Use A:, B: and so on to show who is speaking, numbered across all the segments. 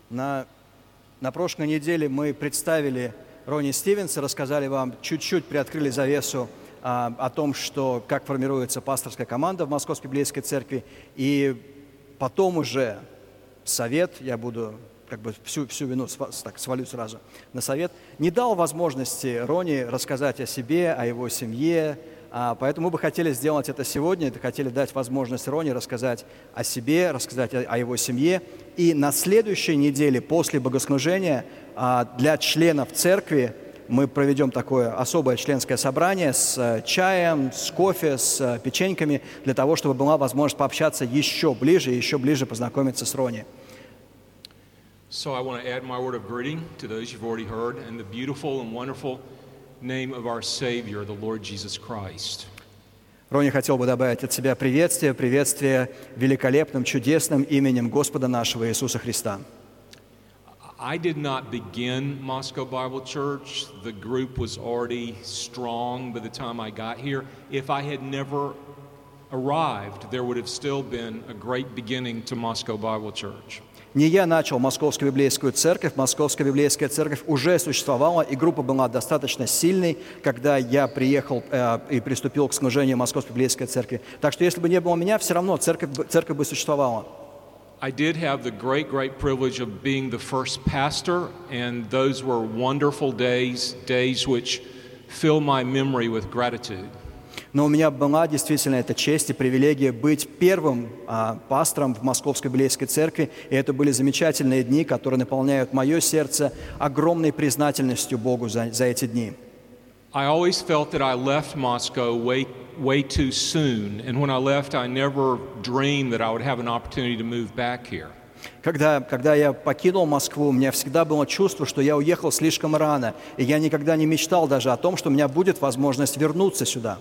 A: На прошлой неделе мы представили Ронни Стивенса, рассказали вам, чуть-чуть приоткрыли завесу о том, как формируется пасторская команда в Московской Библейской Церкви. И потом уже совет, я буду всю вину свалю сразу на совет, не дал возможности Ронни рассказать о себе, о его семье. Поэтому мы бы хотели сделать это сегодня, хотели дать возможность Ронни рассказать о себе, рассказать о его семье. И на следующей неделе, после богослужения, для членов церкви мы проведем такое особое членское собрание с чаем, с кофе, с печеньками, для того, чтобы была возможность пообщаться еще ближе познакомиться с Ронни.
B: So I want to add my word of greeting to those you've already heard in the beautiful and wonderful name of our Savior, the Lord Jesus Christ.
A: Ронни хотел бы добавить от себя приветствие великолепным, чудесным именем Господа нашего Иисуса Христа.
B: I did not begin Moscow Bible Church. The group was already strong by the time I got here. If I had never arrived, there would have still been a great beginning to Moscow Bible Church.
A: Не я начал Московскую библейскую церковь. Московская библейская церковь уже существовала, и группа была достаточно сильной, когда я приехал и приступил к служению Московской библейской церкви. Так что если бы не было меня, все равно церковь бы существовала.
B: I did have the great privilege of being the first pastor, and those were wonderful days which fill my memory with gratitude.
A: Но у меня была действительно эта честь и привилегия быть первым пастором в Московской Библейской Церкви, и это были замечательные дни, которые наполняют мое сердце огромной признательностью Богу за эти дни.
B: I always felt that I left Moscow way too soon, and when I left, I never dreamed that I would have an opportunity to move back here.
A: Когда я покинул Москву, у меня всегда было чувство, что я уехал слишком рано, и я никогда не мечтал даже о том, что у меня будет возможность вернуться сюда.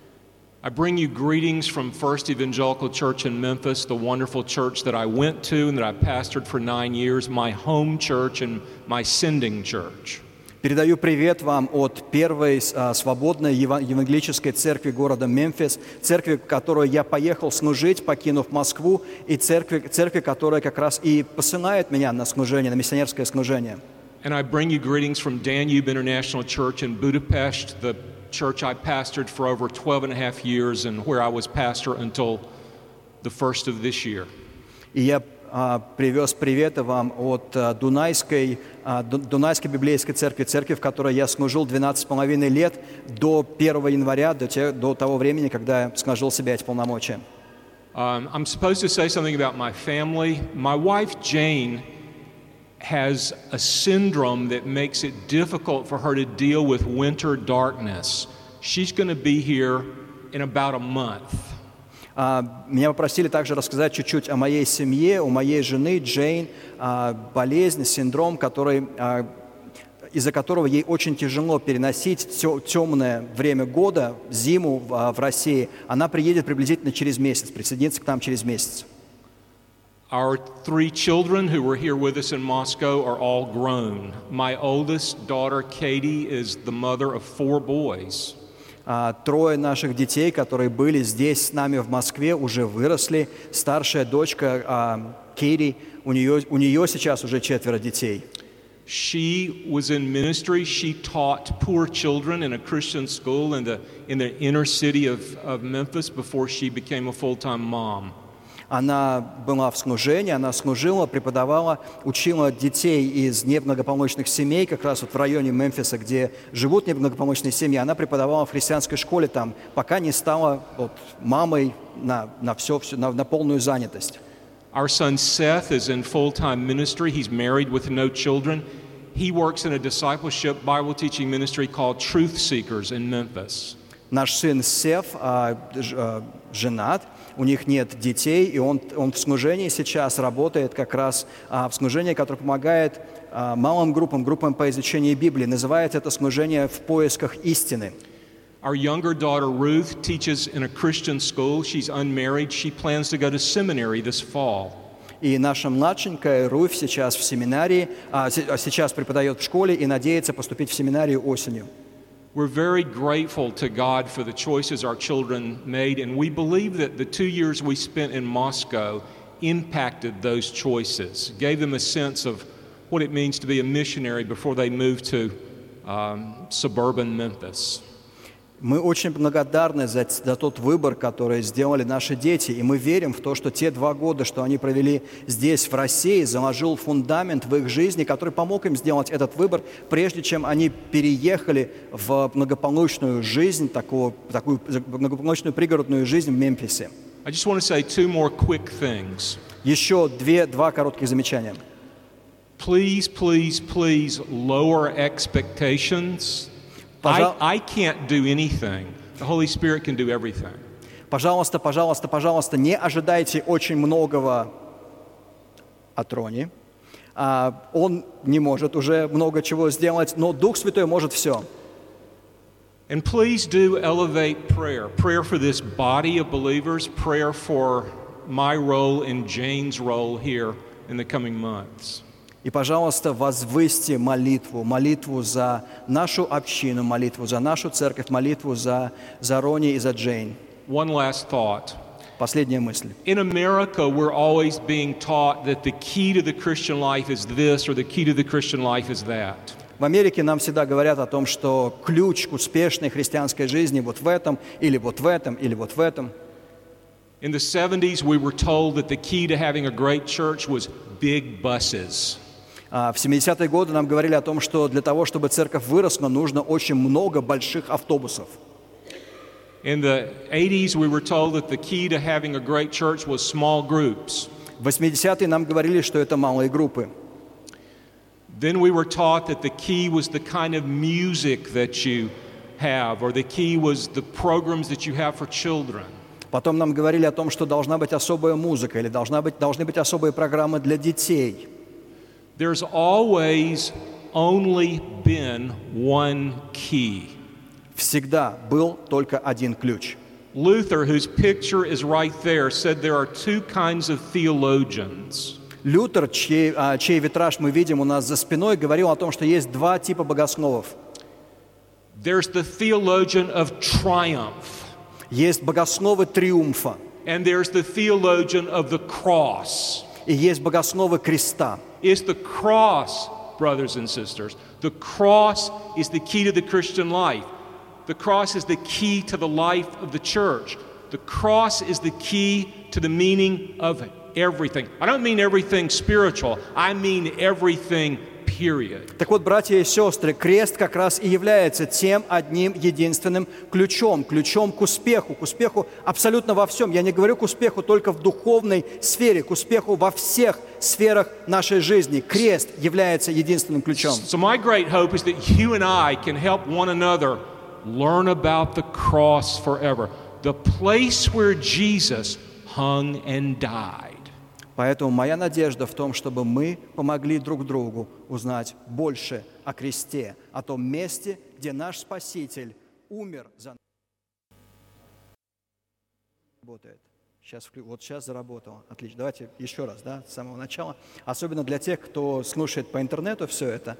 B: I bring you greetings from First Evangelical Church in Memphis, the wonderful church that I went to and that I pastored for 9 years, my home church and my sending church.
A: Передаю привет вам от первой свободной евангелической церкви города Мемфис, церкви, в которую я поехал служить, покинув Москву, и церкви, которая как раз и посылает меня на служение, на миссионерское служение.
B: And I bring you greetings from Danube International Church in Budapest, the church I pastored for over 12 and a half years and where I was pastor until the first of this year.
A: И я привез приветы вам от Дунайской библейской церкви, в которой я служил 12,5 лет до 1 января, до того времени, когда я сложил себе эти полномочия.
B: I'm supposed to say something about my family. My wife, Jane, has a syndrome that makes it difficult for her to deal with winter darkness. She's going to be here in about a month.
A: Меня попросили также рассказать чуть-чуть о моей семье, у моей жены Джейн, болезнь, синдром, из-за которого ей очень тяжело переносить темное время года, зиму в России. Она приедет приблизительно через месяц, присоединится к нам через месяц.
B: Our 3 children who were here with us in Moscow are all grown. My oldest daughter, Katie, is the mother of 4 boys.
A: 3 наших детей, которые были здесь с нами в Москве, уже выросли. Старшая дочка Кейти, у нее сейчас уже 4 детей.
B: She was in ministry. She taught poor children in a Christian school in the inner city of Memphis before she became a full-time mom.
A: Она была в служении, она служила, преподавала, учила детей из неблагополучных семей, как раз вот в районе Мемфиса, где живут неблагополучные семьи. Она преподавала в христианской школе там, пока не стала мамой на полную занятость.
B: Our son Seth is in full-time ministry. He's married with no children. He works in a discipleship Bible teaching ministry called Truth Seekers in Memphis.
A: Наш сын Сеф женат, у них нет детей, и он в служении сейчас работает как раз в служении, которое помогает малым группам по изучению Библии. Называется это служение «В поисках истины».
B: Our younger daughter Ruth teaches in a Christian school. She's unmarried. She plans to go to seminary this fall.
A: И наша младшенькая Руфь сейчас в семинарии, сейчас преподает в школе и надеется поступить в семинарию осенью.
B: We're very grateful to God for the choices our children made, and we believe that the 2 years we spent in Moscow impacted those choices, gave them a sense of what it means to be a missionary before they moved to suburban Memphis.
A: Мы очень благодарны за тот выбор, который сделали наши дети, и мы верим в то, что те 2 года, что они провели здесь, в России, заложил фундамент в их жизни, который помог им сделать этот выбор, прежде чем они переехали в благополучную жизнь, такую благополучную пригородную жизнь в Мемфисе.
B: I just want to say 2 more quick things.
A: Еще 2 коротких замечания.
B: Please, please, please lower expectations. I can't do anything. The Holy Spirit can do everything.
A: Пожалуйста, пожалуйста, пожалуйста, не ожидайте очень многого от Рони. Он не может уже много чего сделать, но Дух Святой может все.
B: And please do elevate prayer. Prayer for this body of believers, prayer for my role and Jane's role here in the coming months.
A: И, пожалуйста, возвысьте молитву за нашу общину, молитву за нашу церковь, молитву за Рони и за Джейн.
B: One last thought.
A: Последняя мысль.
B: In America, we're always being taught that the key to the Christian life is this or the key to the Christian life is that.
A: В Америке нам всегда говорят о том, что ключ к успешной христианской жизни вот в этом, или вот в этом, или вот в этом.
B: In the 70s, we were told that the key to having a great church was big buses.
A: В 70-е годы нам говорили о том, что для того, чтобы церковь выросла, нужно очень много больших автобусов.
B: In the 80s, we were told that the key to having a great church was small groups.
A: В 80-е нам говорили, что это малые группы.
B: Then we were taught that the key was the kind of music that you have, or the key was the programs that you have for children.
A: Потом нам говорили о том, что должна быть особая музыка или должны быть особые программы для детей.
B: There's always only been one key.
A: Всегда был только один ключ.
B: Luther, whose picture is right there, said there are 2 kinds of theologians.
A: Лютер, чей витраж мы видим у нас за спиной, говорил о том, что есть 2 типа богословов.
B: There's the theologian of triumph.
A: Есть богословы триумфа.
B: And there's the theologian of the cross.
A: И есть богословы креста.
B: It's the cross, brothers and sisters. The cross is the key to the Christian life. The cross is the key to the life of the church. The cross is the key to the meaning of everything. I don't mean everything spiritual. I mean everything, period.
A: Так вот, братья и сестры, крест как раз и является тем одним единственным ключом к успеху абсолютно во всем. Я не говорю к успеху только в духовной сфере, к успеху во всех сферах нашей жизни. Крест является единственным ключом.
B: So my great hope is that you and I can help one another learn about the cross forever, the place where Jesus hung and died.
A: Поэтому моя надежда в том, чтобы мы помогли друг другу узнать больше о кресте, о том месте, где наш Спаситель умер за нас. Работает. Сейчас заработало. Отлично. Давайте еще раз, с самого начала. Особенно для тех, кто слушает по интернету все это.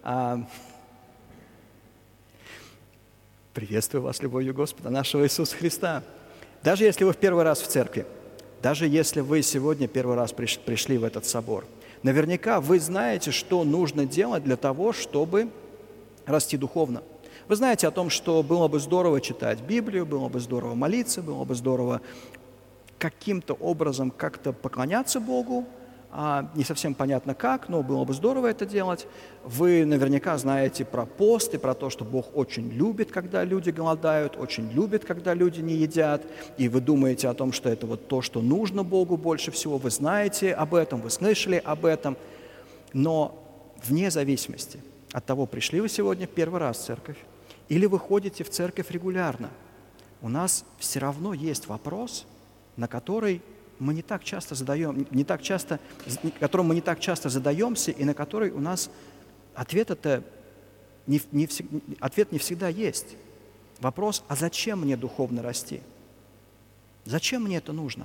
A: Приветствую вас любовью Господа нашего Иисуса Христа. Даже если вы в первый раз в церкви, даже если вы сегодня первый раз пришли в этот собор, наверняка вы знаете, что нужно делать для того, чтобы расти духовно. Вы знаете о том, что было бы здорово читать Библию, было бы здорово молиться, было бы здорово каким-то образом как-то поклоняться Богу. Не совсем понятно как, но было бы здорово это делать. Вы наверняка знаете про пост и про то, что Бог очень любит, когда люди голодают, очень любит, когда люди не едят. И вы думаете о том, что это вот то, что нужно Богу больше всего. Вы знаете об этом, вы слышали об этом. Но вне зависимости от того, пришли вы сегодня первый раз в церковь или вы ходите в церковь регулярно, у нас все равно есть вопрос, на который мы не так часто которым мы не так часто задаемся, и на который у нас ответ не всегда есть. Вопрос, а зачем мне духовно расти? Зачем мне это нужно?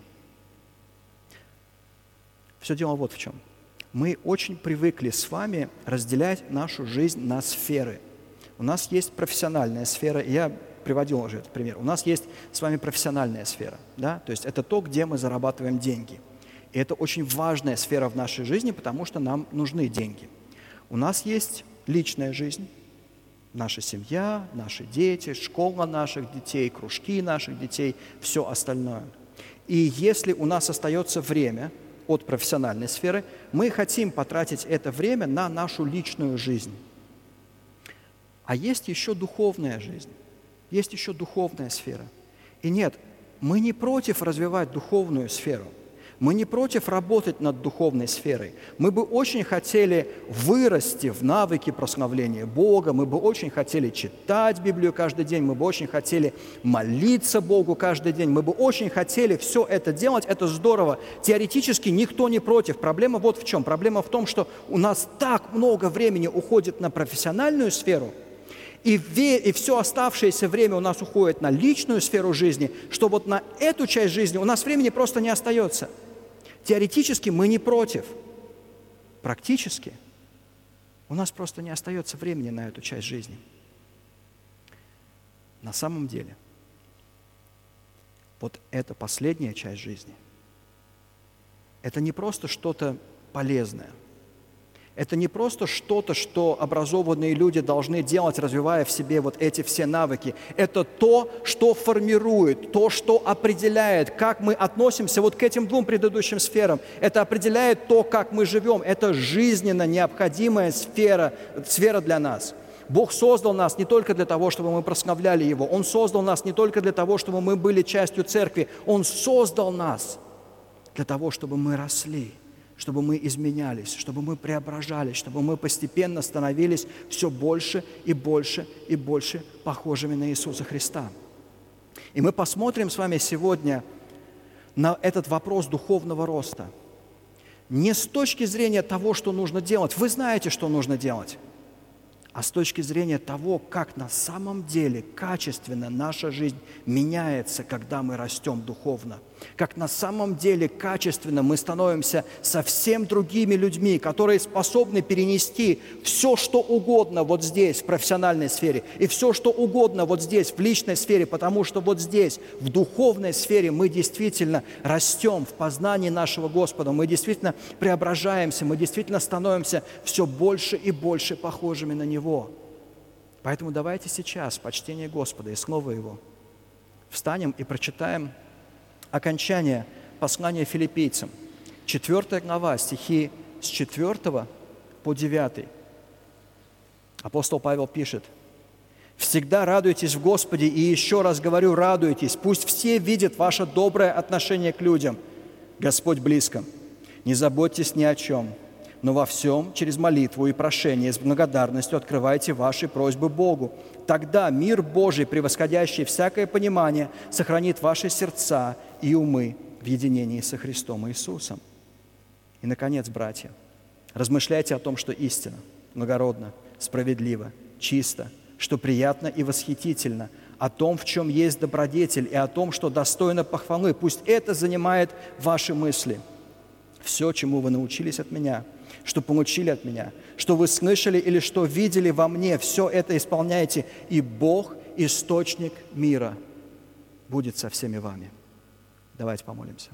A: Все дело вот в чем. Мы очень привыкли с вами разделять нашу жизнь на сферы. У нас есть профессиональная сфера, и я приводил уже этот пример. У нас есть с вами профессиональная сфера, то есть это то, где мы зарабатываем деньги. И это очень важная сфера в нашей жизни, потому что нам нужны деньги. У нас есть личная жизнь, наша семья, наши дети, школа наших детей, кружки наших детей, все остальное. И если у нас остается время от профессиональной сферы, мы хотим потратить это время на нашу личную жизнь. А есть еще духовная жизнь, есть еще духовная сфера. И нет, мы не против развивать духовную сферу. Мы не против работать над духовной сферой. Мы бы очень хотели вырасти в навыке прославления Бога, мы бы очень хотели читать Библию каждый день, мы бы очень хотели молиться Богу каждый день, мы бы очень хотели все это делать, это здорово. Теоретически никто не против. Проблема вот в чем. Проблема в том, что у нас так много времени уходит на профессиональную сферу, и все оставшееся время у нас уходит на личную сферу жизни, что вот на эту часть жизни у нас времени просто не остается. Теоретически мы не против. Практически у нас просто не остается времени на эту часть жизни. На самом деле, вот эта последняя часть жизни, это не просто что-то полезное. Это не просто что-то, что образованные люди должны делать, развивая в себе вот эти все навыки. Это то, что формирует, то, что определяет, как мы относимся вот к этим двум предыдущим сферам. Это определяет то, как мы живем. Это жизненно необходимая сфера для нас. Бог создал нас не только для того, чтобы мы прославляли Его. Он создал нас не только для того, чтобы мы были частью церкви. Он создал нас для того, чтобы мы росли, чтобы мы изменялись, чтобы мы преображались, чтобы мы постепенно становились все больше и больше и больше похожими на Иисуса Христа. И мы посмотрим с вами сегодня на этот вопрос духовного роста. Не с точки зрения того, что нужно делать. Вы знаете, что нужно делать. А с точки зрения того, как на самом деле качественно наша жизнь меняется, когда мы растем духовно. Как на самом деле качественно мы становимся совсем другими людьми, которые способны перенести все, что угодно вот здесь, в профессиональной сфере, и все, что угодно вот здесь, в личной сфере, потому что вот здесь, в духовной сфере, мы действительно растем в познании нашего Господа, мы действительно преображаемся, мы действительно становимся все больше и больше похожими на Него. Поэтому давайте сейчас, в почтении Господа и Слова Его, встанем и прочитаем окончание послания филиппийцам, 4 глава, стихи с 4 по 9. Апостол Павел пишет: «Всегда радуйтесь в Господе, и еще раз говорю, радуйтесь. Пусть все видят ваше доброе отношение к людям. Господь близко. Не заботьтесь ни о чем, но во всем через молитву и прошение с благодарностью открывайте ваши просьбы Богу. Тогда мир Божий, превосходящий всякое понимание, сохранит ваши сердца и умы в единении со Христом Иисусом». И, наконец, братья, размышляйте о том, что истинно, благородно, справедливо, чисто, что приятно и восхитительно, о том, в чем есть добродетель, и о том, что достойно похвалы. Пусть это занимает ваши мысли. Все, чему вы научились от меня, что получили от меня, что вы слышали или что видели во мне, все это исполняйте, и Бог, источник мира, будет со всеми вами. Давайте помолимся.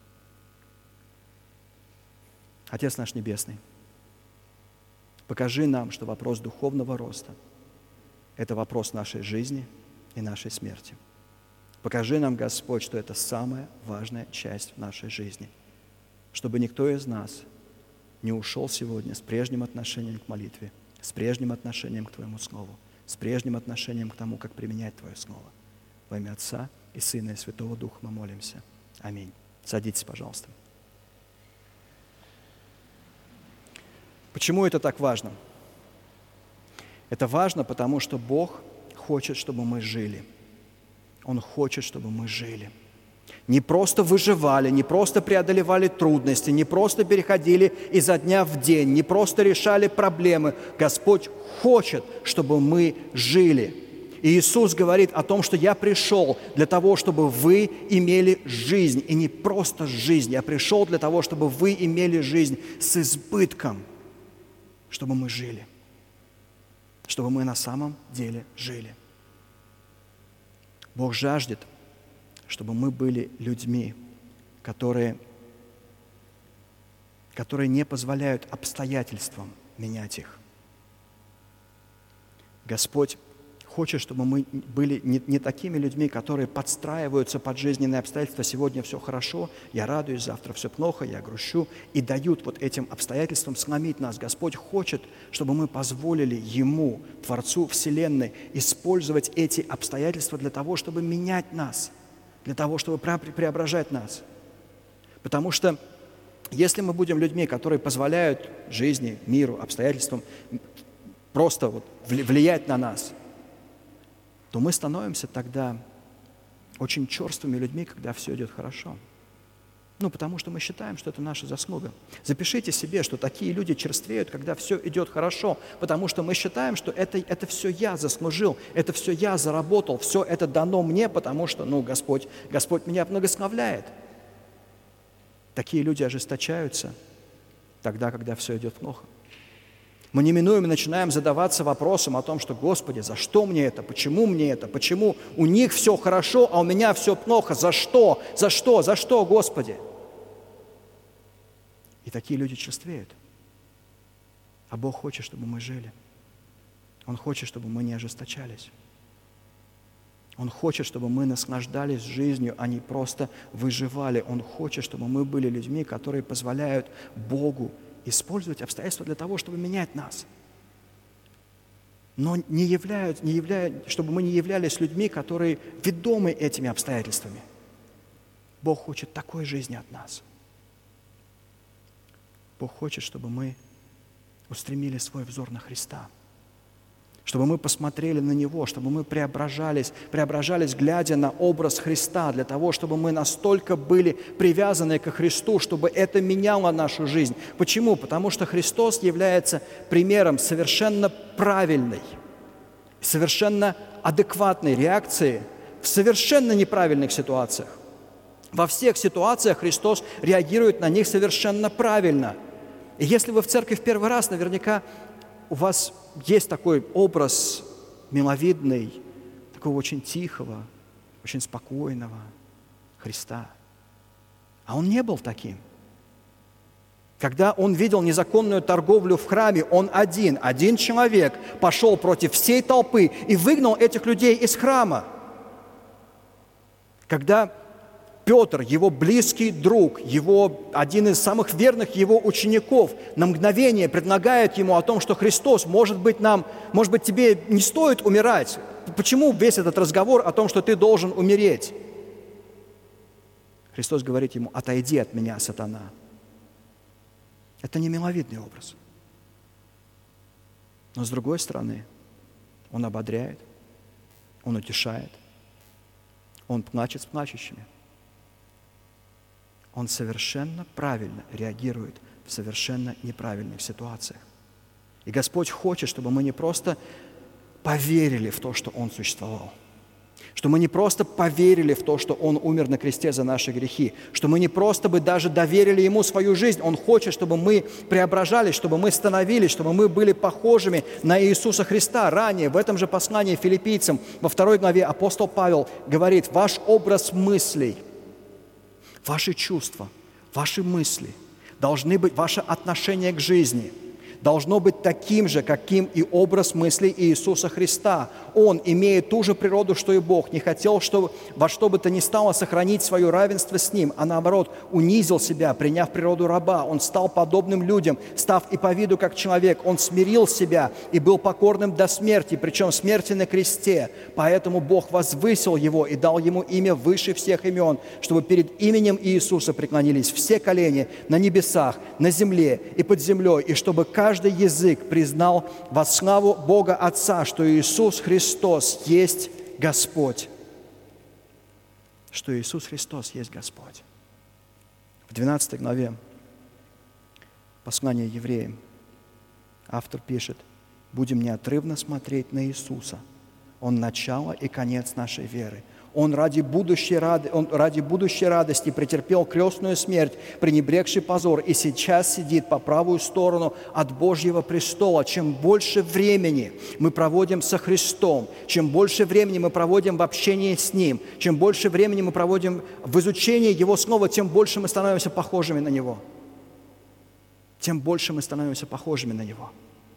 A: Отец наш Небесный, покажи нам, что вопрос духовного роста – это вопрос нашей жизни и нашей смерти. Покажи нам, Господь, что это самая важная часть в нашей жизни, чтобы никто из нас не ушел сегодня с прежним отношением к молитве, с прежним отношением к Твоему Слову, с прежним отношением к тому, как применять Твое Слово. Во имя Отца и Сына и Святого Духа мы молимся. Аминь. Садитесь, пожалуйста. Почему это так важно? Это важно, потому что Бог хочет, чтобы мы жили. Он хочет, чтобы мы жили. Не просто выживали, не просто преодолевали трудности, не просто переходили изо дня в день, не просто решали проблемы. Господь хочет, чтобы мы жили. И Иисус говорит о том, что «Я пришел для того, чтобы вы имели жизнь». И не просто жизнь. «Я пришел для того, чтобы вы имели жизнь с избытком». Чтобы мы жили. Чтобы мы на самом деле жили. Бог жаждет, чтобы мы были людьми, которые которые не позволяют обстоятельствам менять их. Господь хочет, чтобы мы были не такими людьми, которые подстраиваются под жизненные обстоятельства. Сегодня все хорошо, я радуюсь, завтра все плохо, я грущу. И дают вот этим обстоятельствам сломить нас. Господь хочет, чтобы мы позволили Ему, Творцу Вселенной, использовать эти обстоятельства для того, чтобы менять нас, для того, чтобы преображать нас. Потому что если мы будем людьми, которые позволяют жизни, миру, обстоятельствам просто вот влиять на нас, то мы становимся тогда очень черствыми людьми, когда все идет хорошо. Потому что мы считаем, что это наша заслуга. Запишите себе, что такие люди черствеют, когда все идет хорошо, потому что мы считаем, что это все я заслужил, это все я заработал, все это дано мне, потому что, Господь меня благословляет. Такие люди ожесточаются тогда, когда все идет плохо. Мы неминуемо начинаем задаваться вопросом о том, что, Господи, за что мне это? Почему мне это? Почему у них все хорошо, а у меня все плохо? За что? За что? За что, Господи? И такие люди черствеют. А Бог хочет, чтобы мы жили. Он хочет, чтобы мы не ожесточались. Он хочет, чтобы мы наслаждались жизнью, а не просто выживали. Он хочет, чтобы мы были людьми, которые позволяют Богу использовать обстоятельства для того, чтобы менять нас. Но чтобы мы не являлись людьми, которые ведомы этими обстоятельствами. Бог хочет такой жизни от нас. Бог хочет, чтобы мы устремили свой взор на Христа, чтобы мы посмотрели на Него, чтобы мы преображались, глядя на образ Христа, для того, чтобы мы настолько были привязаны ко Христу, чтобы это меняло нашу жизнь. Почему? Потому что Христос является примером совершенно правильной, совершенно адекватной реакции в совершенно неправильных ситуациях. Во всех ситуациях Христос реагирует на них совершенно правильно. И если вы в церкви в первый раз, наверняка у вас есть такой образ миловидный, такого очень тихого, очень спокойного Христа. А Он не был таким. Когда Он видел незаконную торговлю в храме, Он один человек пошел против всей толпы и выгнал этих людей из храма. Когда Петр, его близкий друг, один из самых верных его учеников, на мгновение предлагает ему о том, что Христос, может быть, тебе не стоит умирать. Почему весь этот разговор о том, что ты должен умереть? Христос говорит ему: отойди от меня, сатана. Это не миловидный образ. Но с другой стороны, Он ободряет, Он утешает, Он плачет с плачущими. Он совершенно правильно реагирует в совершенно неправильных ситуациях. И Господь хочет, чтобы мы не просто поверили в то, что Он существовал, что мы не просто поверили в то, что Он умер на кресте за наши грехи, что мы не просто бы даже доверили Ему свою жизнь. Он хочет, чтобы мы преображались, чтобы мы становились, чтобы мы были похожими на Иисуса Христа. Ранее, в этом же послании филиппийцам, во 2 главе апостол Павел говорит: ваш образ мыслей, ваши чувства, ваши мысли должны быть, ваше отношение к жизни должно быть таким же, каким и образ мыслей Иисуса Христа. Он, имея ту же природу, что и Бог, не хотел, во что бы то ни стало сохранить свое равенство с Ним, а наоборот, унизил себя, приняв природу раба. Он стал подобным людям, став и по виду как человек. Он смирил себя и был покорным до смерти, причем смерти на кресте. Поэтому Бог возвысил Его и дал Ему имя выше всех имен, чтобы перед именем Иисуса преклонились все колени на небесах, на земле и под землей, и чтобы каждый язык признал во славу Бога Отца, что Иисус Христос есть Господь. Что Иисус Христос есть Господь. В 12 главе послания Евреям автор пишет: «Будем неотрывно смотреть на Иисуса. Он начало и конец нашей веры. Он ради будущей радости претерпел крестную смерть, пренебрегший позор, и сейчас сидит по правую сторону от Божьего престола. Чем больше времени мы проводим со Христом, чем больше времени мы проводим в общении с Ним, чем больше времени мы проводим в изучении Его Слова, тем больше мы становимся похожими на Него». тем больше мы становимся похожими на Него.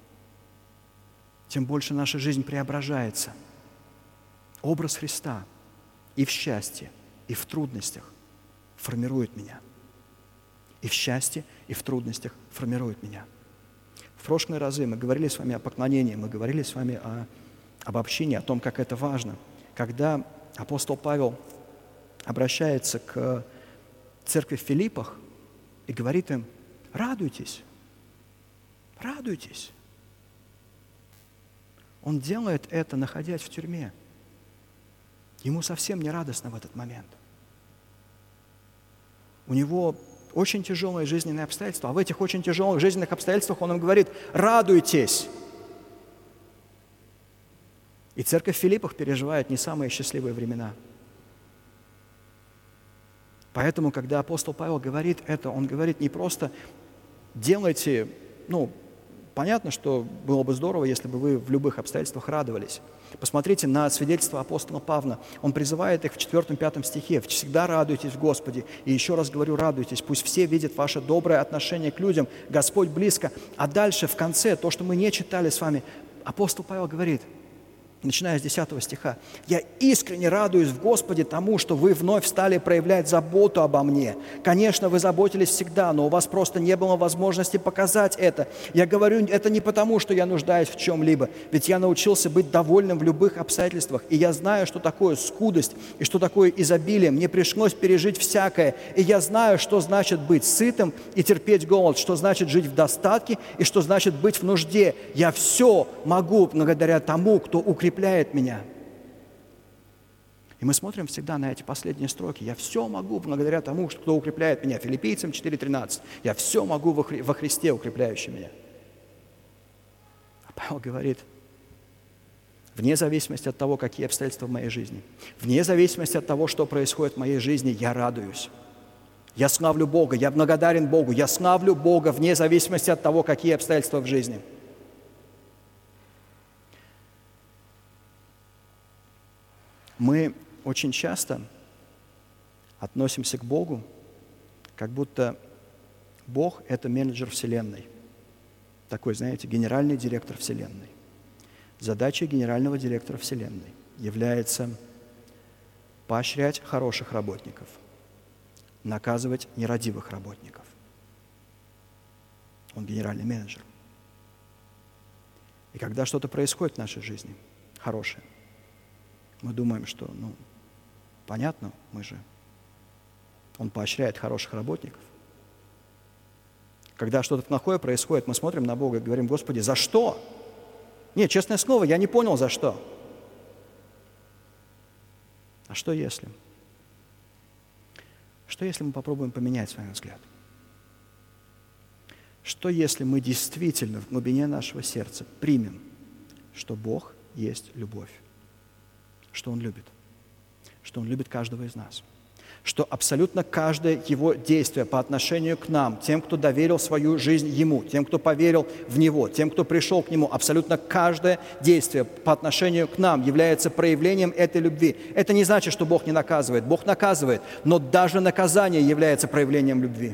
A: Тем больше наша жизнь преображается. Образ Христа и в счастье, и в трудностях формирует меня. И в счастье, и в трудностях формирует меня. В прошлые разы мы говорили с вами о поклонении, мы говорили с вами об общении, о том, как это важно. Когда апостол Павел обращается к церкви в Филиппах и говорит им: радуйтесь, радуйтесь. Он делает это, находясь в тюрьме. Ему совсем не радостно в этот момент. У него очень тяжелые жизненные обстоятельства, а в этих очень тяжелых жизненных обстоятельствах он им говорит: радуйтесь. И церковь в Филиппах переживает не самые счастливые времена. Поэтому, когда апостол Павел говорит это, он говорит не просто делайте, понятно, что было бы здорово, если бы вы в любых обстоятельствах радовались. Посмотрите на свидетельство апостола Павла. Он призывает их в 4-5 стихе: «Всегда радуйтесь в Господе». И еще раз говорю, радуйтесь. Пусть все видят ваше доброе отношение к людям. Господь близко. А дальше, в конце, то, что мы не читали с вами, апостол Павел говорит, начиная с 10 стиха: «Я искренне радуюсь в Господе тому, что вы вновь стали проявлять заботу обо мне. Конечно, вы заботились всегда, но у вас просто не было возможности показать это. Я говорю это не потому, что я нуждаюсь в чем-либо, ведь я научился быть довольным в любых обстоятельствах, и я знаю, что такое скудость и что такое изобилие. Мне пришлось пережить всякое, и я знаю, что значит быть сытым и терпеть голод, что значит жить в достатке и что значит быть в нужде. Я все могу благодаря тому, кто укрепляет меня». И мы смотрим всегда на эти последние строки. «Я все могу благодаря тому, кто укрепляет меня». Филиппийцам 4:13. «Я все могу во Христе, укрепляющем меня». А Павел говорит: вне зависимости от того, какие обстоятельства в моей жизни, вне зависимости от того, что происходит в моей жизни, я радуюсь. Я славлю Бога, я благодарен Богу, я славлю Бога вне зависимости от того, какие обстоятельства в жизни. Мы очень часто относимся к Богу, как будто Бог – это менеджер Вселенной. Такой, знаете, генеральный директор Вселенной. Задачей генерального директора Вселенной является поощрять хороших работников, наказывать нерадивых работников. Он генеральный менеджер. И когда что-то происходит в нашей жизни хорошее, мы думаем, что, понятно, Он поощряет хороших работников. Когда что-то плохое происходит, мы смотрим на Бога и говорим: Господи, за что? Нет, честное слово, я не понял, за что. А что если? Что если мы попробуем поменять с вами взгляд? Что если мы действительно в глубине нашего сердца примем, что Бог есть любовь? Что Он любит каждого из нас, что абсолютно каждое Его действие по отношению к нам, тем, кто доверил свою жизнь Ему, тем, кто поверил в Него, тем, кто пришел к Нему, абсолютно каждое действие по отношению к нам является проявлением этой любви. Это не значит, что Бог не наказывает. Бог наказывает, но даже наказание является проявлением любви.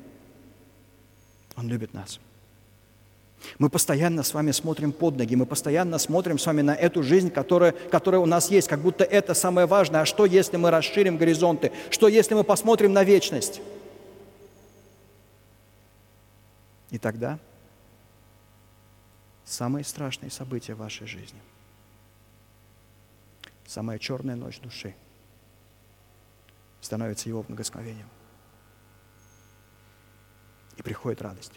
A: Он любит нас. Мы постоянно с вами смотрим под ноги, мы постоянно смотрим с вами на эту жизнь, которая у нас есть, как будто это самое важное. А что, если мы расширим горизонты? Что, если мы посмотрим на вечность? И тогда самые страшные события в вашей жизни, самая черная ночь души становится Его благословением. И приходит радость.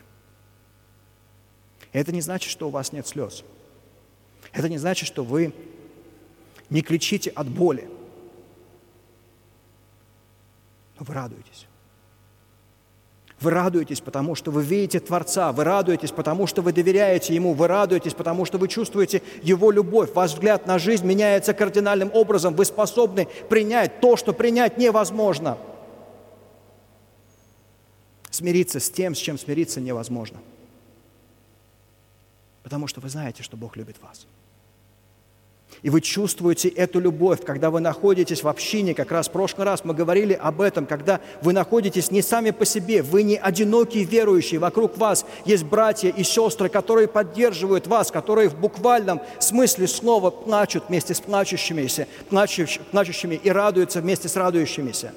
A: Это не значит, что у вас нет слез. Это не значит, что вы не кричите от боли. Но вы радуетесь. Вы радуетесь, потому что вы видите Творца. Вы радуетесь, потому что вы доверяете Ему. Вы радуетесь, потому что вы чувствуете Его любовь. Ваш взгляд на жизнь меняется кардинальным образом. Вы способны принять то, что принять невозможно. Смириться с тем, с чем смириться невозможно. Потому что вы знаете, что Бог любит вас. И вы чувствуете эту любовь, когда вы находитесь в общине. Как раз в прошлый раз мы говорили об этом, когда вы находитесь не сами по себе, вы не одинокие верующие, вокруг вас есть братья и сестры, которые поддерживают вас, которые в буквальном смысле слова плачут вместе с плачущими и радуются вместе с радующимися.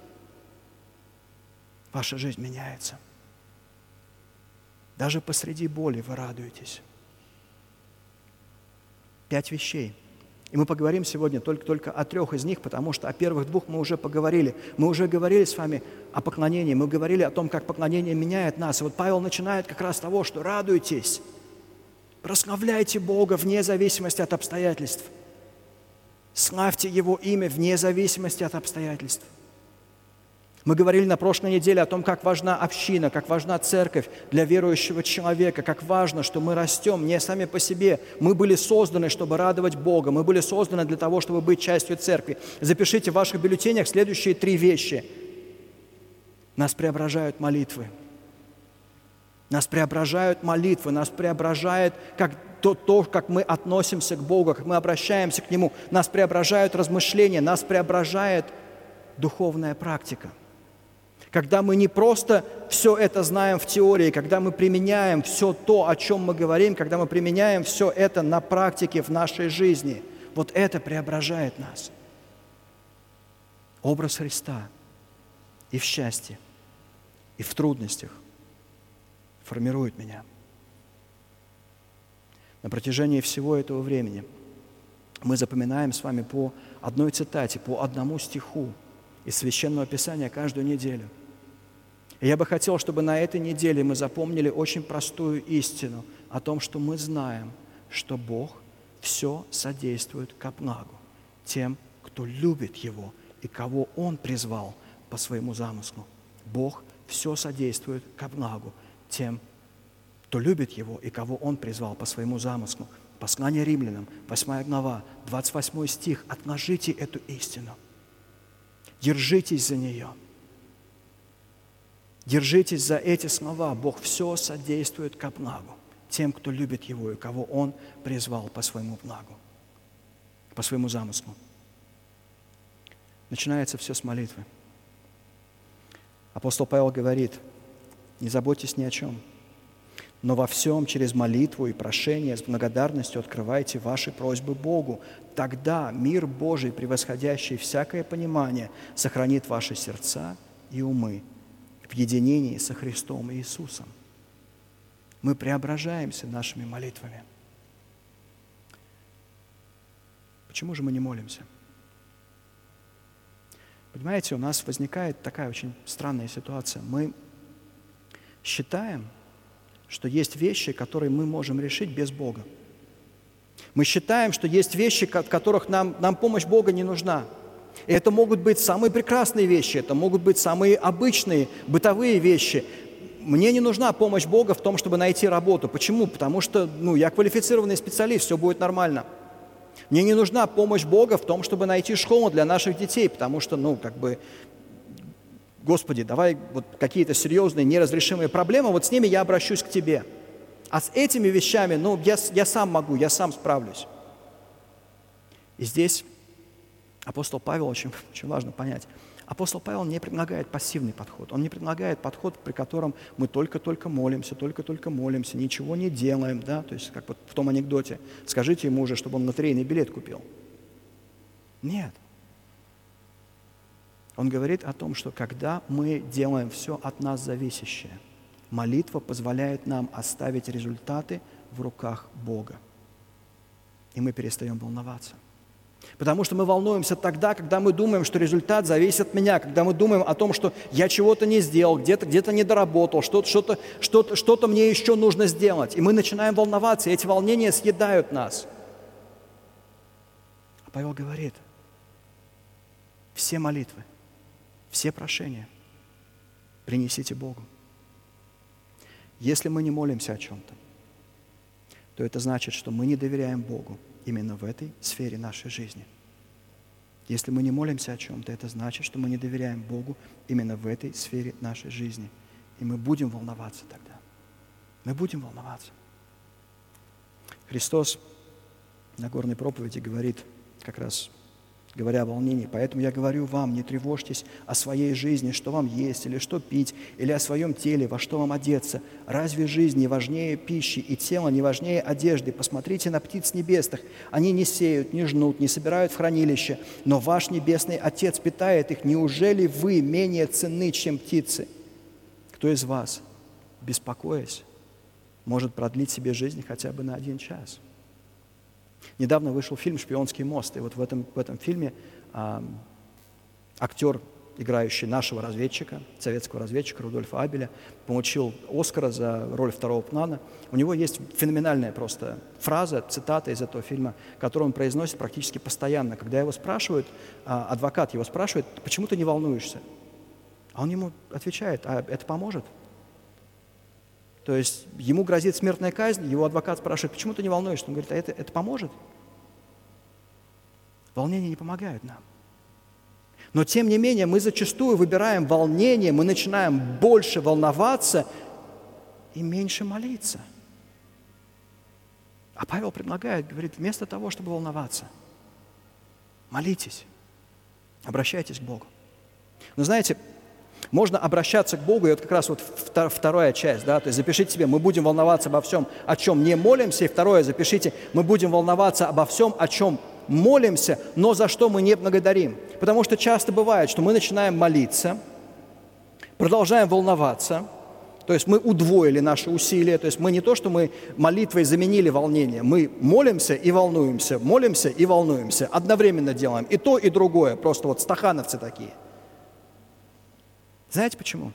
A: Ваша жизнь меняется. Даже посреди боли вы радуетесь. 5 вещей. И мы поговорим сегодня только о 3 из них, потому что о первых 2 мы уже поговорили. Мы уже говорили с вами о поклонении, мы говорили о том, как поклонение меняет нас. И вот Павел начинает как раз с того, что радуйтесь, прославляйте Бога вне зависимости от обстоятельств. Славьте Его имя вне зависимости от обстоятельств. Мы говорили на прошлой неделе о том, как важна община, как важна церковь для верующего человека, как важно, что мы растем не сами по себе. Мы были созданы, чтобы радовать Бога, мы были созданы для того, чтобы быть частью церкви. Запишите в ваших бюллетенях следующие 3 вещи. Нас преображают молитвы. Нас преображают молитвы, нас преображает то, как мы относимся к Богу, как мы обращаемся к Нему. Нас преображают размышления, нас преображает духовная практика. Когда мы не просто все это знаем в теории, когда мы применяем все то, о чем мы говорим, когда мы применяем все это на практике в нашей жизни, вот это преображает нас. Образ Христа и в счастье, и в трудностях формирует меня. На протяжении всего этого времени мы запоминаем с вами по одной цитате, по одному стиху из Священного Писания каждую неделю. И я бы хотел, чтобы на этой неделе мы запомнили очень простую истину о том, что мы знаем, что Бог все содействует ко благу тем, кто любит Его и кого Он призвал по своему замыслу. Бог все содействует ко благу тем, кто любит Его и кого Он призвал по своему замыслу. Послание Римлянам, 8 глава, 28 стих. Отложите эту истину. Держитесь за нее. Держитесь за эти слова. Бог все содействует ко благу тем, кто любит Его и кого Он призвал по своему благу, по своему замыслу. Начинается все с молитвы. Апостол Павел говорит: не заботьтесь ни о чем, но во всем через молитву и прошение с благодарностью открывайте ваши просьбы Богу. Тогда мир Божий, превосходящий всякое понимание, сохранит ваши сердца и умы в единении со Христом Иисусом. Мы преображаемся нашими молитвами. Почему же мы не молимся? Понимаете, у нас возникает такая очень странная ситуация. Мы считаем, что есть вещи, которые мы можем решить без Бога. Мы считаем, что есть вещи, в которых нам помощь Бога не нужна. И это могут быть самые прекрасные вещи, это могут быть самые обычные, бытовые вещи. Мне не нужна помощь Бога в том, чтобы найти работу. Почему? Потому что я квалифицированный специалист, все будет нормально. Мне не нужна помощь Бога в том, чтобы найти школу для наших детей, потому что, Господи, давай вот какие-то серьезные неразрешимые проблемы, вот с ними я обращусь к Тебе. А с этими вещами, я сам могу, я сам справлюсь. И здесь апостол Павел, очень важно понять, апостол Павел не предлагает пассивный подход. Он не предлагает подход, при котором мы только-только молимся, ничего не делаем, да, то есть как вот в том анекдоте, скажите ему уже, чтобы он лотерейный билет купил. Нет. Он говорит о том, что когда мы делаем все от нас зависящее, молитва позволяет нам оставить результаты в руках Бога. И мы перестаем волноваться. Потому что мы волнуемся тогда, когда мы думаем, что результат зависит от меня, когда мы думаем о том, что я чего-то не сделал, где-то не доработал, что-то мне еще нужно сделать. И мы начинаем волноваться, и эти волнения съедают нас. А Павел говорит: все молитвы, все прошения принесите Богу. Если мы не молимся о чем-то, то это значит, что мы не доверяем Богу именно в этой сфере нашей жизни. Если мы не молимся о чем-то, это значит, что мы не доверяем Богу именно в этой сфере нашей жизни. И мы будем волноваться тогда. Мы будем волноваться. Христос Нагорной проповеди говорит, как раз говоря о волнении: «Поэтому я говорю вам, не тревожьтесь о своей жизни, что вам есть, или что пить, или о своем теле, во что вам одеться. Разве жизнь не важнее пищи, и тело не важнее одежды? Посмотрите на птиц небесных. Они не сеют, не жнут, не собирают в хранилище, но ваш небесный Отец питает их. Неужели вы менее ценны, чем птицы? Кто из вас, беспокоясь, может продлить себе жизнь хотя бы на 1 час?» Недавно вышел фильм «Шпионский мост», и вот в этом фильме актер, играющий нашего разведчика, советского разведчика Рудольфа Абеля, получил Оскара за роль второго плана. У него есть феноменальная просто фраза, цитата из этого фильма, которую он произносит практически постоянно. Когда его спрашивают, адвокат его спрашивает: «Почему ты не волнуешься?» А он ему отвечает: «А это поможет?» То есть ему грозит смертная казнь, его адвокат спрашивает: «Почему ты не волнуешься?» Он говорит: «А это поможет?» Волнения не помогают нам. Но тем не менее мы зачастую выбираем волнение, мы начинаем больше волноваться и меньше молиться. А Павел предлагает, говорит, вместо того, чтобы волноваться, молитесь, обращайтесь к Богу. Но знаете, можно обращаться к Богу, и вот как раз вот вторая часть, да, то есть запишите себе: мы будем волноваться обо всем, о чем не молимся, и второе, запишите: мы будем волноваться обо всем, о чем молимся, но за что мы не благодарим. Потому что часто бывает, что мы начинаем молиться, продолжаем волноваться, то есть мы удвоили наши усилия, то есть мы не то, что мы молитвой заменили волнение, мы молимся и волнуемся, одновременно делаем и то, и другое, просто вот стахановцы такие. Знаете почему?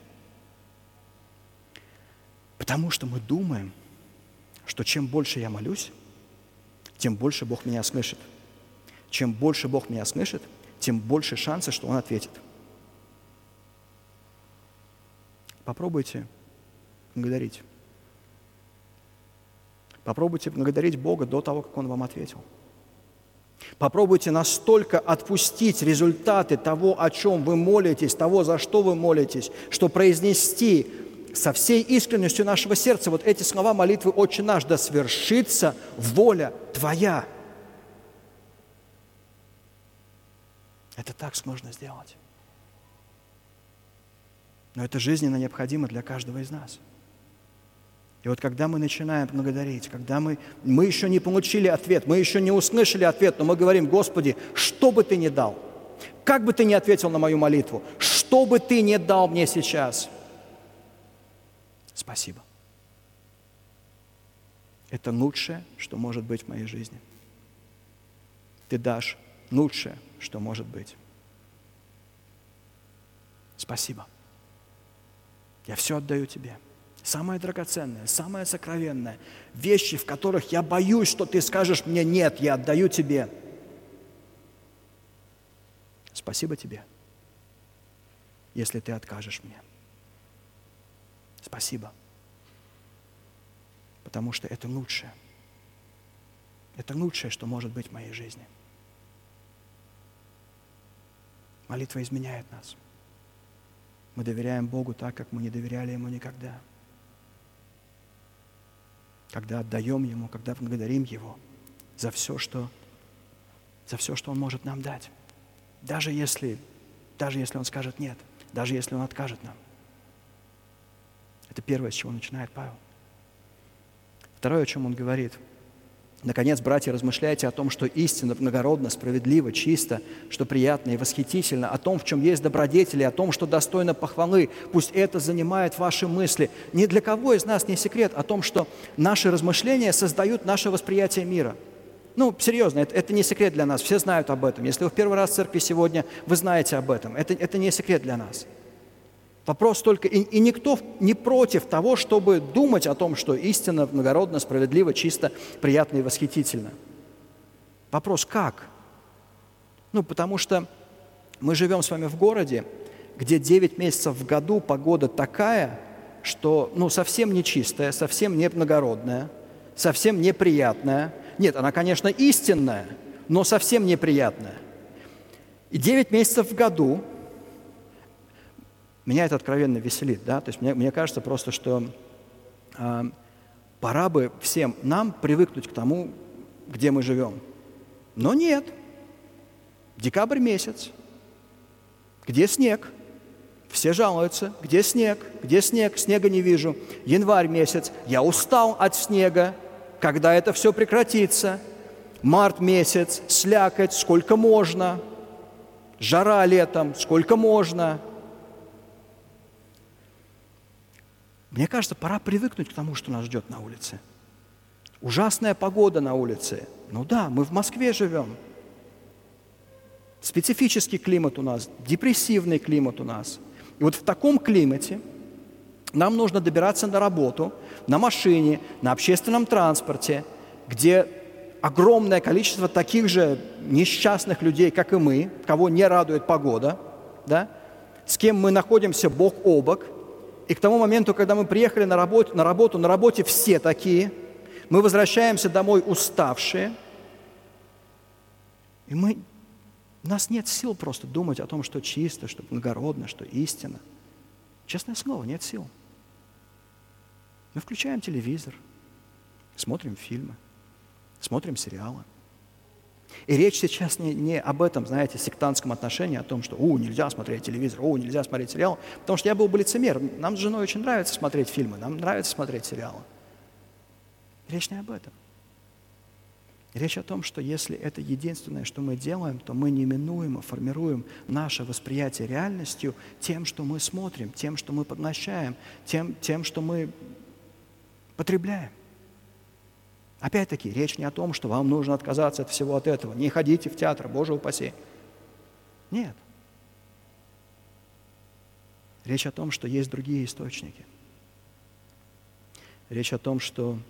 A: Потому что мы думаем, что чем больше я молюсь, тем больше Бог меня слышит. Чем больше Бог меня слышит, тем больше шансов, что Он ответит. Попробуйте благодарить. Попробуйте благодарить Бога до того, как Он вам ответил. Попробуйте настолько отпустить результаты того, о чем вы молитесь, того, за что вы молитесь, что произнести со всей искренностью нашего сердца вот эти слова молитвы: «Отче наш, да свершится воля Твоя». Это так сложно сделать. Но это жизненно необходимо для каждого из нас. И вот когда мы начинаем благодарить, когда мы еще не получили ответ, мы еще не услышали ответ, но мы говорим: «Господи, что бы Ты ни дал, как бы Ты ни ответил на мою молитву, что бы Ты ни дал мне сейчас, спасибо». Это лучшее, что может быть в моей жизни. Ты дашь лучшее, что может быть. Спасибо. Я все отдаю Тебе. Самое драгоценное, самое сокровенное, вещи, в которых я боюсь, что Ты скажешь мне: «Нет, я отдаю Тебе». Спасибо Тебе, если Ты откажешь мне. Спасибо. Потому что это лучшее. Это лучшее, что может быть в моей жизни. Молитва изменяет нас. Мы доверяем Богу так, как мы не доверяли Ему никогда. Когда отдаем Ему, когда благодарим Его за все, что Он может нам дать. Даже если Он скажет «нет», даже если Он откажет нам. Это первое, с чего начинает Павел. Второе, о чем он говорит: наконец, братья, размышляйте о том, что истинно, благородно, справедливо, чисто, что приятно и восхитительно, о том, в чем есть добродетели, о том, что достойно похвалы. Пусть это занимает ваши мысли. Ни для кого из нас не секрет о том, что наши размышления создают наше восприятие мира. Ну, серьезно, это не секрет для нас, все знают об этом. Если вы в первый раз в церкви сегодня, вы знаете об этом. Это не секрет для нас. Вопрос только, и никто не против того, чтобы думать о том, что истинно, благородно, справедливо, чисто, приятно и восхитительно. Вопрос как? Потому что мы живем с вами в городе, где 9 месяцев в году погода такая, что совсем не чистая, совсем не благородная, совсем неприятная. Нет, она, конечно, истинная, но совсем неприятная. И 9 месяцев в году меня это откровенно веселит, да, то есть мне кажется просто, что пора бы всем нам привыкнуть к тому, где мы живем. Но нет. Декабрь месяц. Где снег? Все жалуются. Где снег? Где снег? Снега не вижу. Январь месяц. Я устал от снега. Когда это все прекратится? Март месяц. Слякоть. Сколько можно? Жара летом. Сколько можно? Мне кажется, пора привыкнуть к тому, что нас ждет на улице. Ужасная погода на улице. Ну да, мы в Москве живем. Специфический климат у нас, депрессивный климат у нас. И вот в таком климате нам нужно добираться на работу, на машине, на общественном транспорте, где огромное количество таких же несчастных людей, как и мы, кого не радует погода, да, с кем мы находимся бок о бок. И к тому моменту, когда мы приехали на работе все такие, мы возвращаемся домой уставшие, и у нас нет сил просто думать о том, что чисто, что благородно, что истинно. Честное слово, нет сил. Мы включаем телевизор, смотрим фильмы, смотрим сериалы. И речь сейчас не об этом, знаете, сектантском отношении, о том, что нельзя смотреть телевизор, нельзя смотреть сериал, потому что я был бы лицемер. Нам с женой очень нравится смотреть фильмы, нам нравится смотреть сериалы. Речь не об этом. Речь о том, что если это единственное, что мы делаем, то мы неминуемо формируем наше восприятие реальностью тем, что мы смотрим, тем, что мы поглощаем, тем, что мы потребляем. Опять-таки, речь не о том, что вам нужно отказаться от всего от этого. Не ходите в театр, Боже упаси. Нет. Речь о том, что есть другие источники. Речь о том, что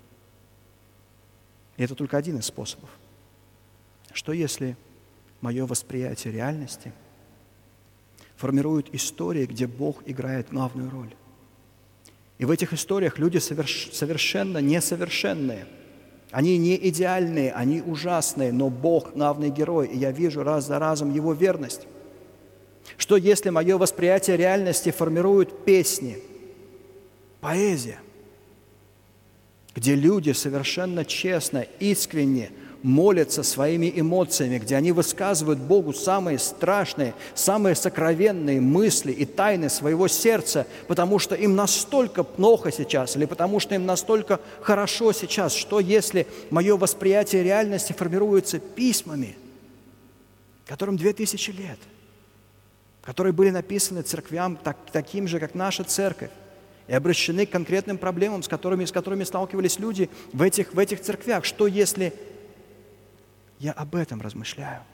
A: это только один из способов. Что если мое восприятие реальности формирует истории, где Бог играет главную роль? И в этих историях люди совершенно несовершенные. Они не идеальные, они ужасные, но Бог главный герой, и я вижу раз за разом Его верность. Что если мое восприятие реальности формирует песни, поэзия, где люди совершенно честно, искренне молятся своими эмоциями, где они высказывают Богу самые страшные, самые сокровенные мысли и тайны своего сердца, потому что им настолько плохо сейчас или потому что им настолько хорошо сейчас. Что если мое восприятие реальности формируется письмами, которым 2000 лет, которые были написаны церквям таким же, как наша церковь, и обращены к конкретным проблемам, с которыми сталкивались люди в этих церквях. Что если я об этом размышляю?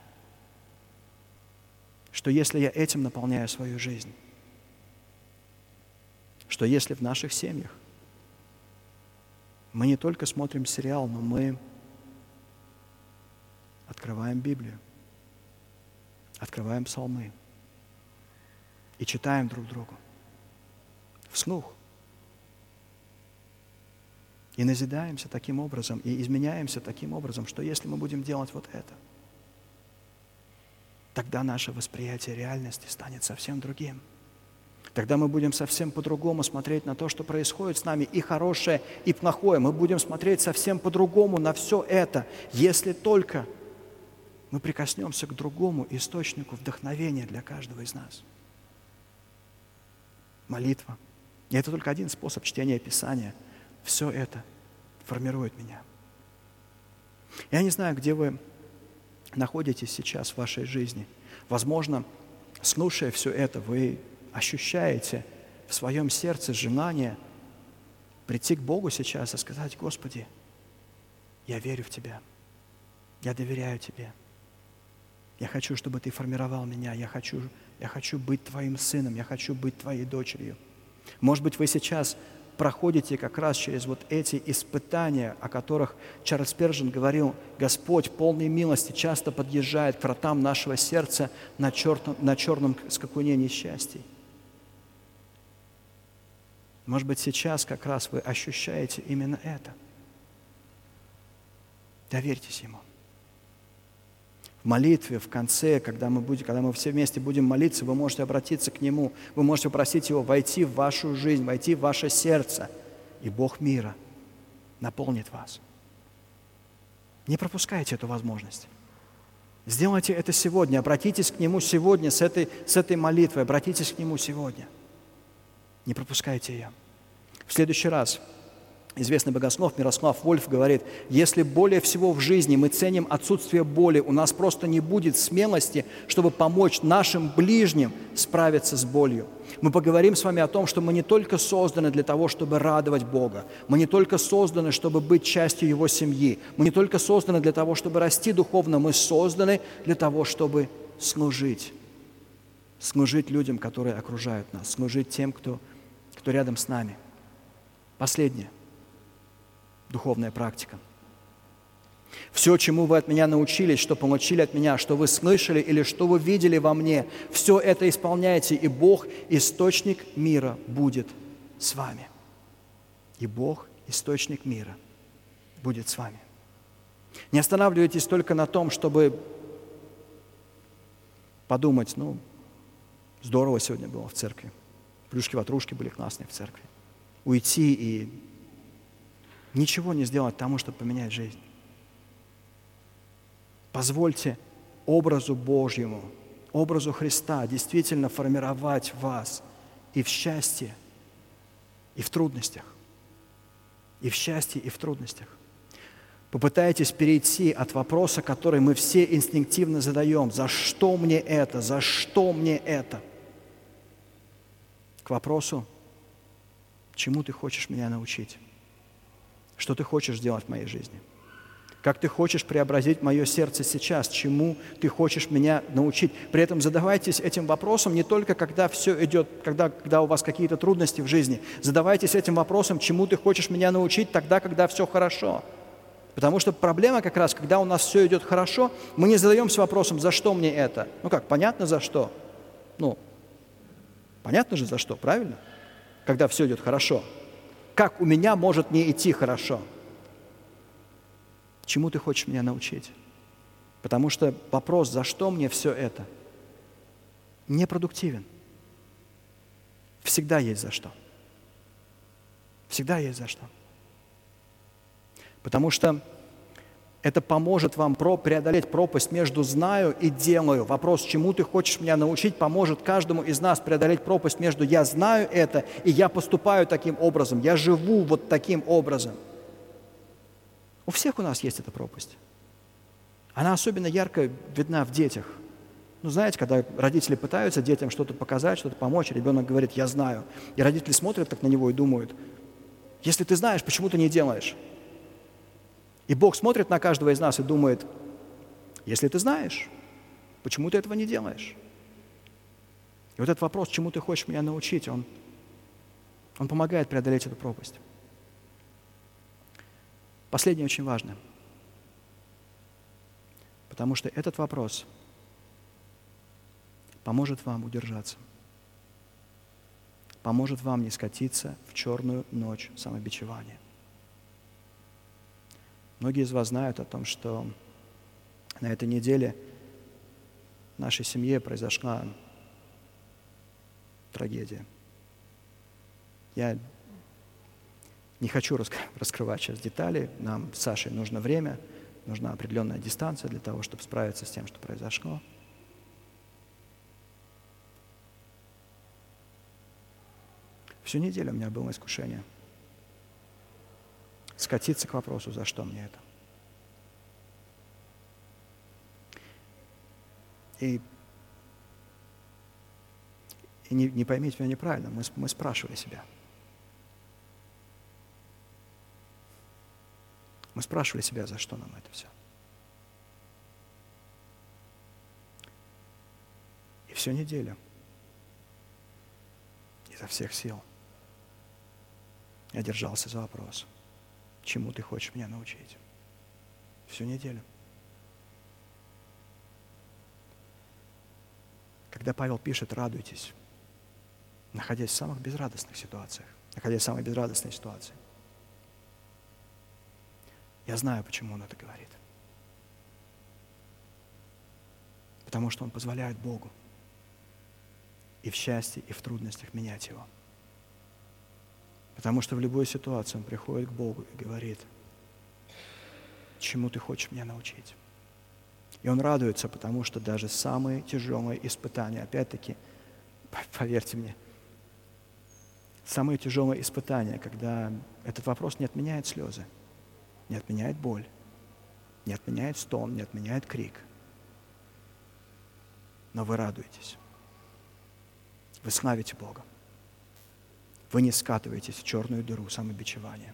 A: Что если я этим наполняю свою жизнь? Что если в наших семьях мы не только смотрим сериал, но мы открываем Библию, открываем псалмы и читаем друг другу вслух. И назидаемся таким образом, и изменяемся таким образом, что если мы будем делать вот это, тогда наше восприятие реальности станет совсем другим. Тогда мы будем совсем по-другому смотреть на то, что происходит с нами, и хорошее, и плохое. Мы будем смотреть совсем по-другому на все это, если только мы прикоснемся к другому источнику вдохновения для каждого из нас. Молитва. И это только один способ чтения Писания. Все это формирует меня. Я не знаю, где вы находитесь сейчас в вашей жизни. Возможно, слушая все это, вы ощущаете в своем сердце желание прийти к Богу сейчас и сказать: Господи, я верю в Тебя, я доверяю Тебе. Я хочу, чтобы Ты формировал меня, я хочу быть Твоим сыном, я хочу быть Твоей дочерью. Может быть, вы сейчас проходите как раз через вот эти испытания, о которых Чарльз Спержен говорил: Господь, полный милости, часто подъезжает к вратам нашего сердца на черном скакуне несчастий. Может быть, сейчас как раз вы ощущаете именно это. Доверьтесь Ему. В молитве, в конце, когда мы все вместе будем молиться, вы можете обратиться к Нему, вы можете попросить Его войти в вашу жизнь, войти в ваше сердце, и Бог мира наполнит вас. Не пропускайте эту возможность. Сделайте это сегодня, обратитесь к Нему сегодня с этой молитвой, обратитесь к Нему сегодня. Не пропускайте ее. В следующий раз известный богослов Мирослав Вольф говорит: если более всего в жизни мы ценим отсутствие боли, у нас просто не будет смелости, чтобы помочь нашим ближним справиться с болью. Мы поговорим с вами о том, что мы не только созданы для того, чтобы радовать Бога, мы не только созданы, чтобы быть частью Его семьи, мы не только созданы для того, чтобы расти духовно, мы созданы для того, чтобы служить людям, которые окружают нас, служить тем, кто рядом с нами. Последнее. Духовная практика. Все, чему вы от меня научились, что получили от меня, что вы слышали или что вы видели во мне, все это исполняйте, и Бог, источник мира, будет с вами. И Бог, источник мира, будет с вами. Не останавливайтесь только на том, чтобы подумать: здорово сегодня было в церкви, плюшки-ватрушки были классные в церкви. Уйти и ничего не сделать тому, чтобы поменять жизнь. Позвольте образу Божьему, образу Христа действительно формировать вас и в счастье, и в трудностях. И в счастье, и в трудностях. Попытайтесь перейти от вопроса, который мы все инстинктивно задаем: «За что мне это? За что мне это?» к вопросу: чему ты хочешь меня научить? Что ты хочешь сделать в моей жизни? Как ты хочешь преобразить мое сердце сейчас? Чему ты хочешь меня научить? При этом задавайтесь этим вопросом не только когда все идет, когда у вас какие-то трудности в жизни. Задавайтесь этим вопросом: чему ты хочешь меня научить тогда, когда все хорошо? Потому что проблема как раз, когда у нас все идет хорошо, мы не задаемся вопросом: за что мне это? Понятно за что? Понятно же за что, правильно? Когда все идет хорошо. Как у меня может не идти хорошо? Чему ты хочешь меня научить? Потому что вопрос: за что мне все это, непродуктивен. Всегда есть за что. Всегда есть за что. Потому что это поможет вам преодолеть пропасть между «знаю» и «делаю». Вопрос: чему ты хочешь меня научить, поможет каждому из нас преодолеть пропасть между «я знаю это» и «я поступаю таким образом», «я живу вот таким образом». У всех у нас есть эта пропасть. Она особенно ярко видна в детях. Знаете, когда родители пытаются детям что-то показать, что-то помочь, ребенок говорит: «я знаю». И родители смотрят так на него и думают: если ты знаешь, почему ты не делаешь? И Бог смотрит на каждого из нас и думает: если ты знаешь, почему ты этого не делаешь? И вот этот вопрос: чему ты хочешь меня научить, он помогает преодолеть эту пропасть. Последнее очень важно, потому что этот вопрос поможет вам удержаться, поможет вам не скатиться в черную ночь самобичевания. Многие из вас знают о том, что на этой неделе в нашей семье произошла трагедия. Я не хочу раскрывать сейчас детали. Нам с Сашей нужно время, нужна определенная дистанция для того, чтобы справиться с тем, что произошло. Всю неделю у меня было искушение скатиться к вопросу: за что мне это? И не поймите меня неправильно, мы спрашивали себя. Мы спрашивали себя, за что нам это все. И всю неделю, изо всех сил, я держался за вопрос: чему ты хочешь меня научить? Всю неделю. Когда Павел пишет: радуйтесь, находясь в самых безрадостных ситуациях, находясь в самой безрадостной ситуации, я знаю, почему он это говорит. Потому что он позволяет Богу и в счастье, и в трудностях менять его. Потому что в любой ситуации он приходит к Богу и говорит: чему ты хочешь меня научить. И он радуется, потому что даже самые тяжелые испытания, опять-таки, поверьте мне, самые тяжелые испытания, когда этот вопрос не отменяет слезы, не отменяет боль, не отменяет стон, не отменяет крик. Но вы радуетесь. Вы славите Бога. Вы не скатываетесь в черную дыру самобичевания.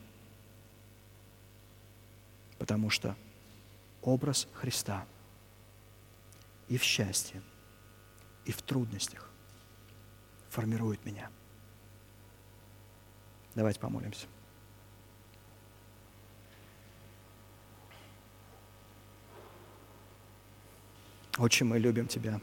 A: Потому что образ Христа и в счастье, и в трудностях формирует меня. Давайте помолимся. Отче, мы любим Тебя.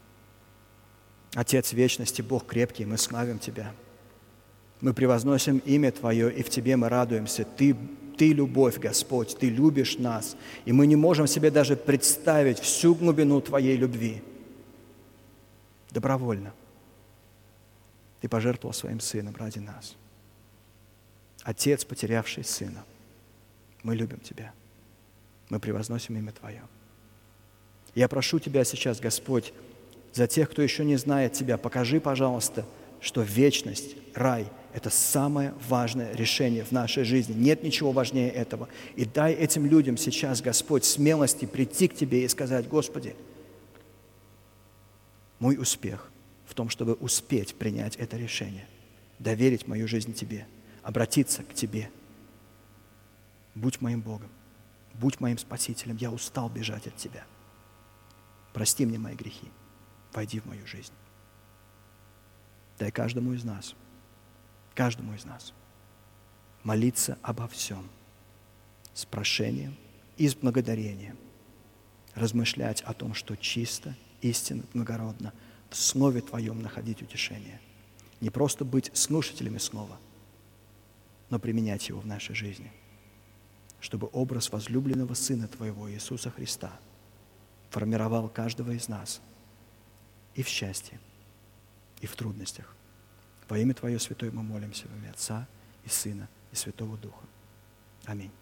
A: Отец вечности, Бог крепкий, мы славим Тебя. Мы превозносим имя Твое, и в Тебе мы радуемся. Ты любовь, Господь, Ты любишь нас, и мы не можем себе даже представить всю глубину Твоей любви. Добровольно. Ты пожертвовал Своим Сыном ради нас. Отец, потерявший Сына, мы любим Тебя. Мы превозносим имя Твое. Я прошу Тебя сейчас, Господь, за тех, кто еще не знает Тебя, покажи, пожалуйста, что вечность, рай – это самое важное решение в нашей жизни. Нет ничего важнее этого. И дай этим людям сейчас, Господь, смелости прийти к Тебе и сказать: Господи, мой успех в том, чтобы успеть принять это решение, доверить мою жизнь Тебе, обратиться к Тебе. Будь моим Богом, будь моим Спасителем. Я устал бежать от Тебя. Прости мне мои грехи. Войди в мою жизнь. Дай каждому из нас молиться обо всем с прошением и с благодарением, размышлять о том, что чисто, истинно, благородно, в Слове Твоем находить утешение. Не просто быть слушателями Слова, но применять его в нашей жизни, чтобы образ возлюбленного Сына Твоего, Иисуса Христа, формировал каждого из нас и в счастье, и в трудностях. Во имя Твое Святое мы молимся, во имя Отца и Сына и Святого Духа. Аминь.